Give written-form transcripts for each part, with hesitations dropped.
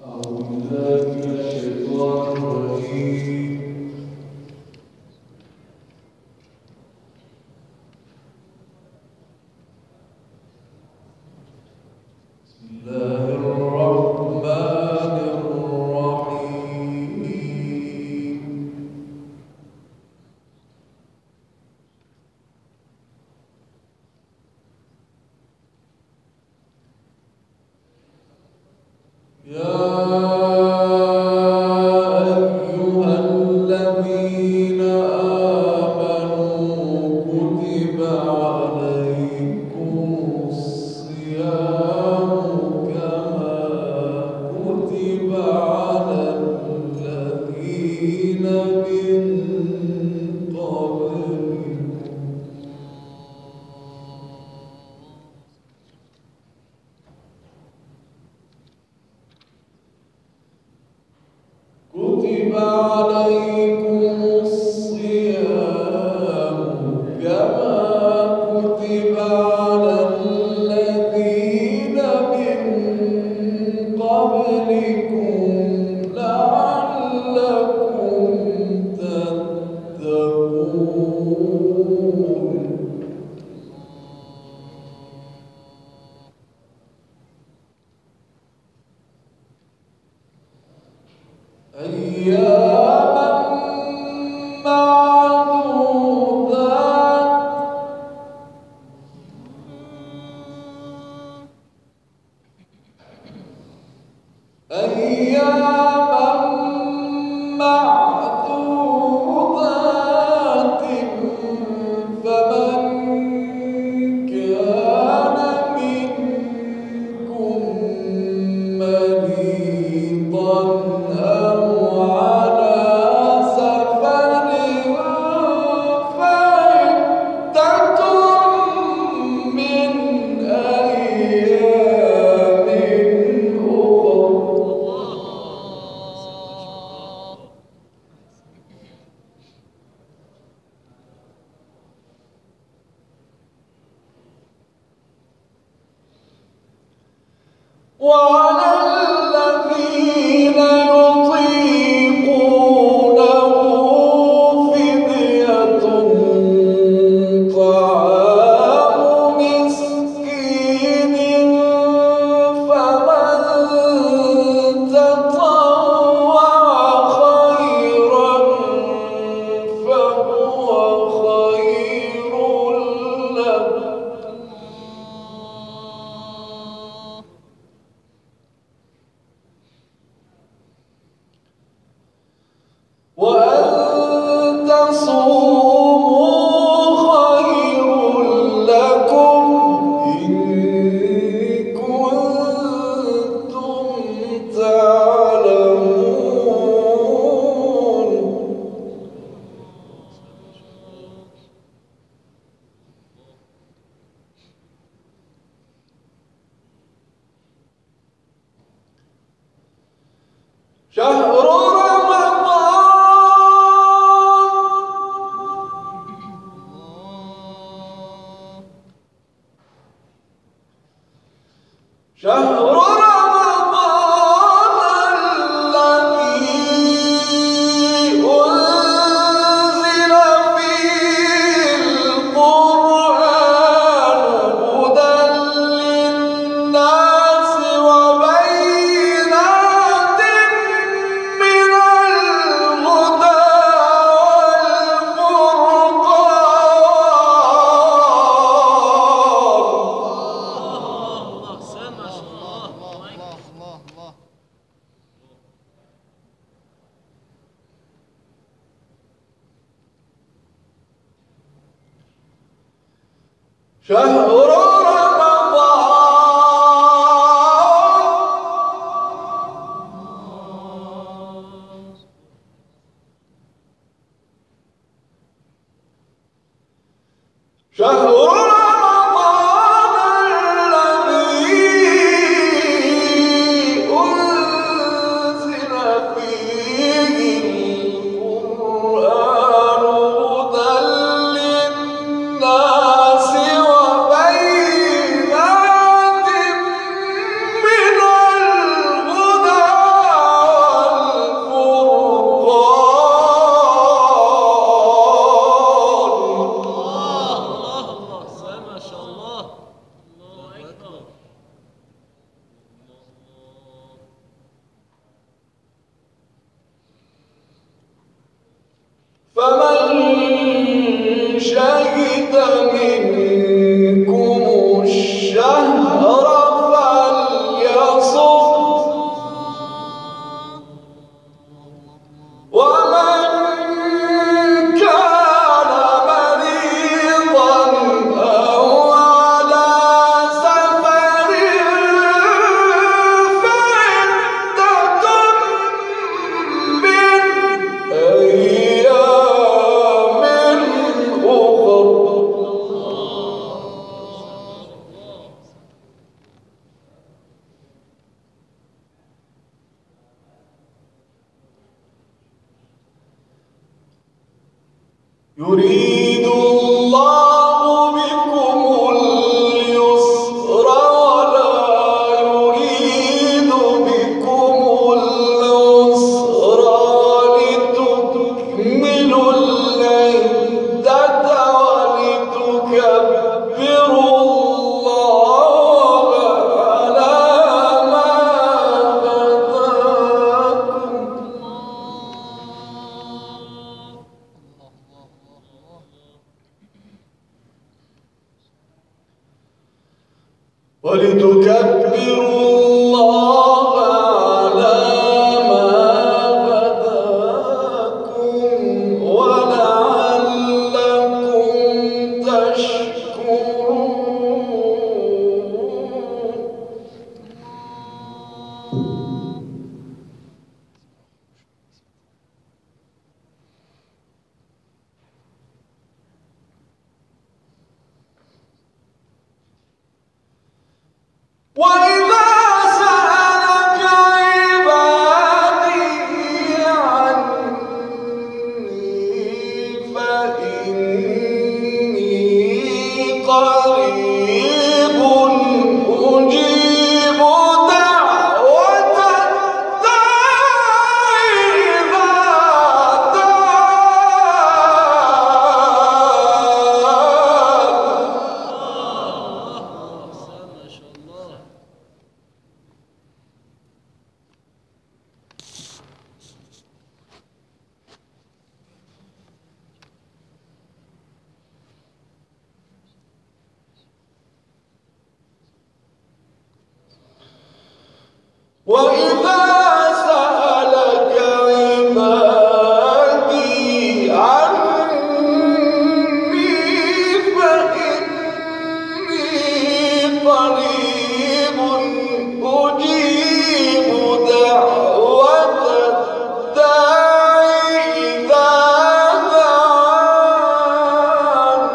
الناس وبين فمن شهد منكم الشهر فليصم، ومن كان مريضا أو على سفر فعدة من أيام أخر. يريد الله بكم اليسر ولا يريد بكم العسر ولتكملوا العدة ولتكبروا الله على ما هداكم ولتكبروا الله على ما هداكم ولعلكم تشكرون. وإذا سألك عبادي عني فإني قريب أجيب دعوة الداع إذا وإذا سألك عبادي عني فإني قريب أجيب دعوة الداع إذا دعان.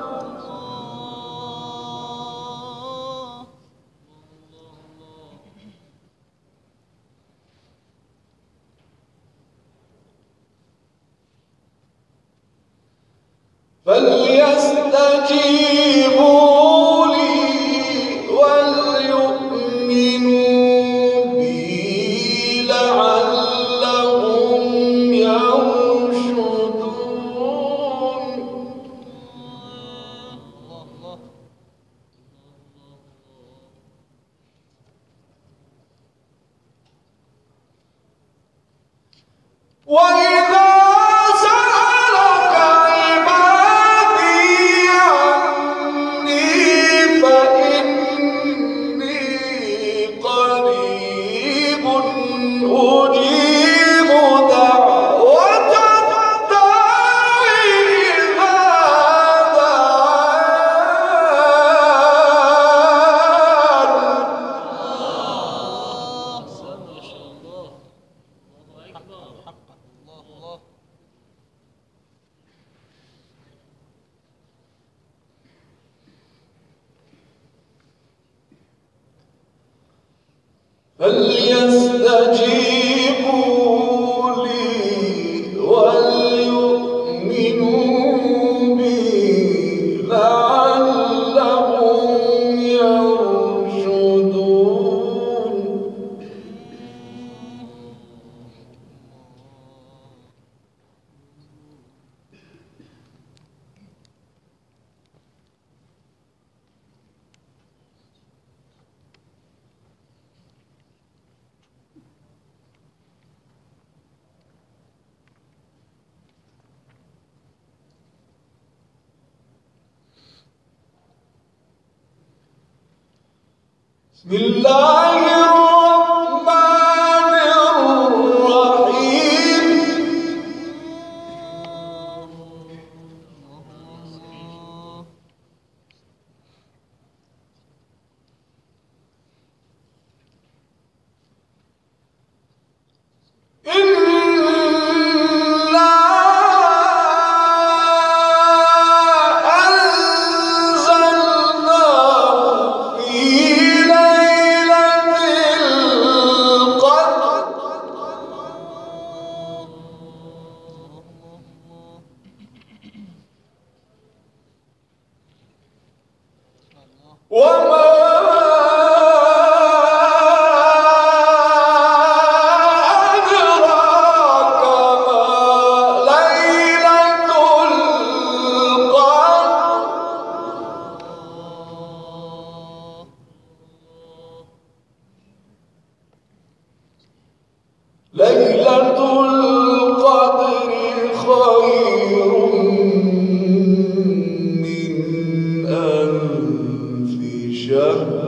فليستجيبوا لي وليؤمنوا بي لعلهم يرشدون. وإذا سألك عبادي عني فإني قريب أجيب دعوة الداع إذا فليستجيبوا لي وليؤمنوا بي لعلهم يرشدون. بسم الله الرحمن الرحيم وما أدراك ما ليلة القدر ليلة القدر خير من ألف شهر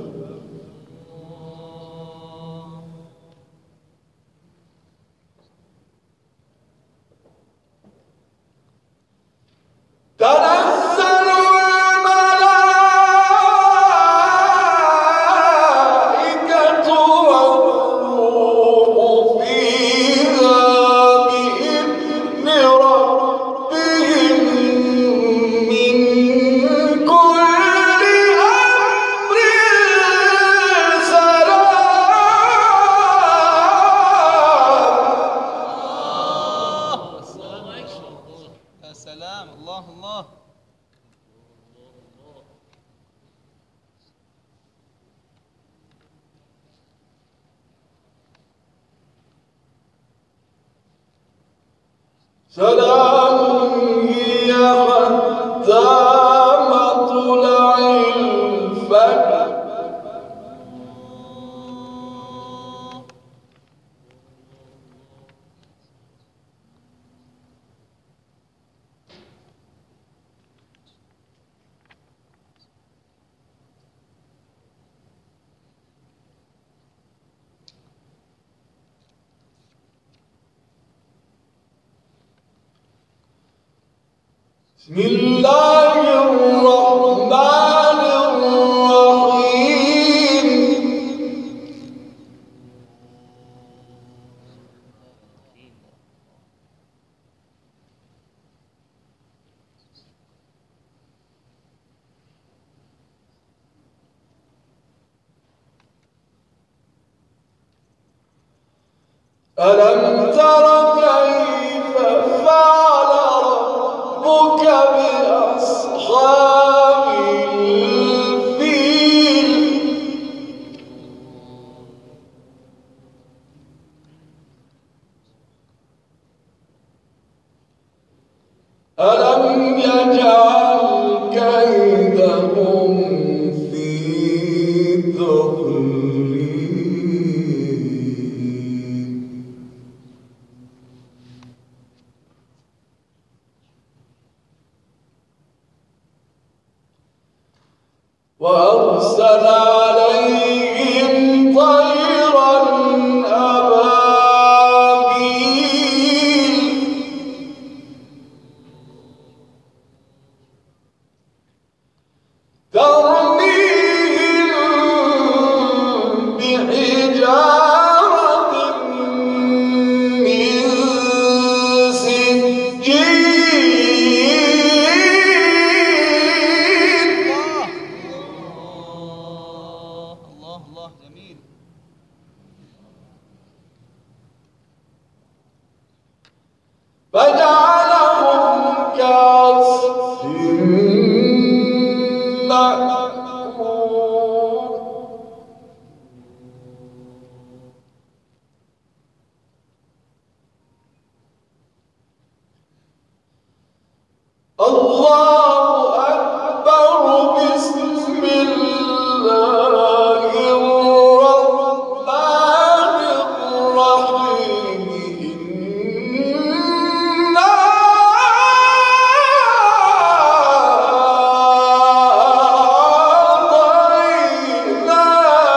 تنزل الملائكة والروح فيها بإذن ربهم من كل أمر سلام. يا سلام، الله الله. سلام هي حتى مطلع الفجر بسم الله الرحمن الرحيم ألم تر كيف فعل ربك بأصحاب الفيل ألم يجعل كيدهم في تضليل وأرسل عليهم طيرا أبابيل ترميهم بحجارة من سجيل الله الله، جميل. فجعلهم كعصف مأكول الله أكبر بسم الله الرحمن الرحيم إنا أعطيناك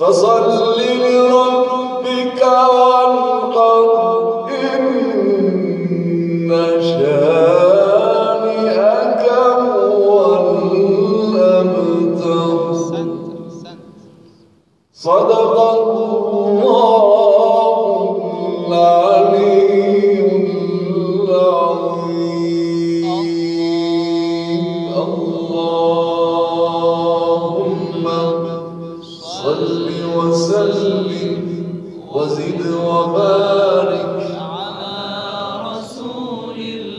فصل لربك وانحر إن شانئك هو الأبتر. صدق الله العلي العظيم. اللهم صل وسلم وزد وبارك على رسول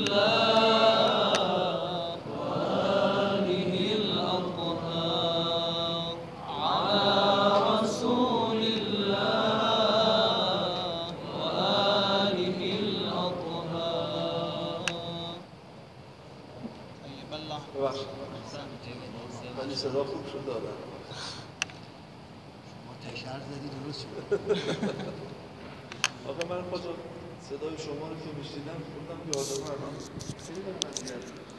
الله وآله الأطهار. على رسول الله وآله الأطهار. طيب الله. ولی صدا خوب شد دادم. شهر زدی درست شد. آقا من خدا صدای شما رو که میشنیدم گفتم یادم الان خیلی